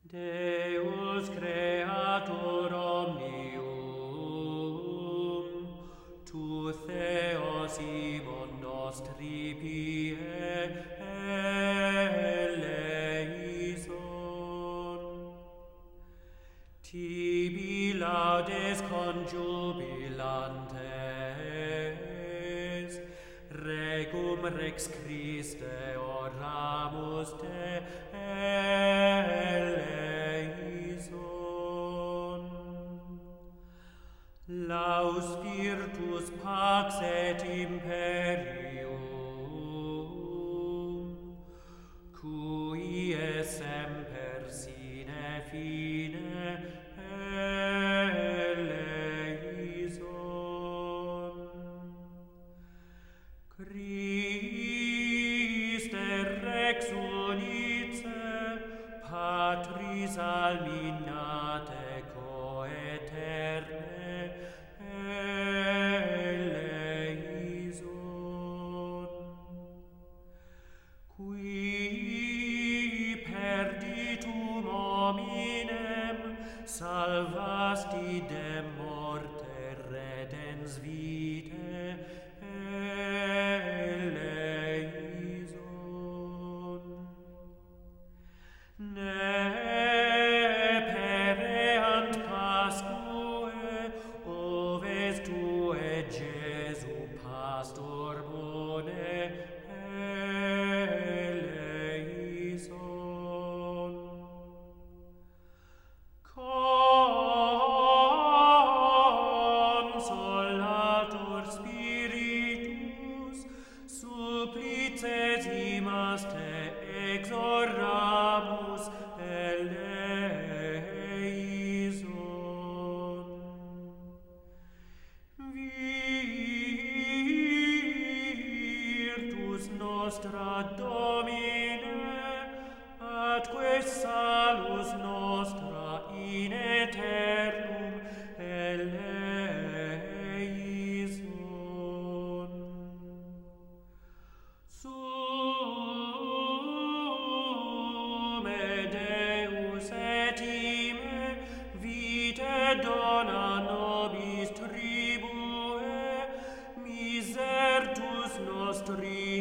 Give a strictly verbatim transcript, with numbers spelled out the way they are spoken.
Deus creator omnium, tu Theos imon nostri pie eleison. Tibi laudes conjubilantes, regum Rex Christe oramus te eleison. Laus virtus pax et imperium, cui es semper sine fine eleison. Christe Rex unice, Patris alminate coeterne eleison. Qui perditum hominem salvasti de morte redens vitae eleison. Ne pereant Pascuae oves tue Jesu pastor bone eleison. Consolator Spiritus, supplices imas te exoramus eleison. Virtus nostra Domine, atque salus nostra in aeternum eleison. Sume Deus et ime vitae dona nobis tribue, misertus nostri